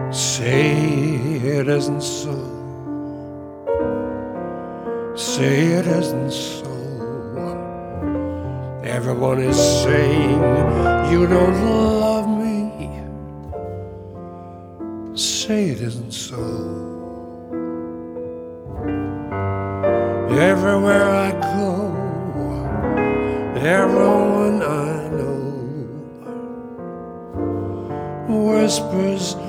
Say it isn't so. Say it isn't so. Everyone is saying you don't love me. Say it isn't so. Everywhere I go, everyone I know whispers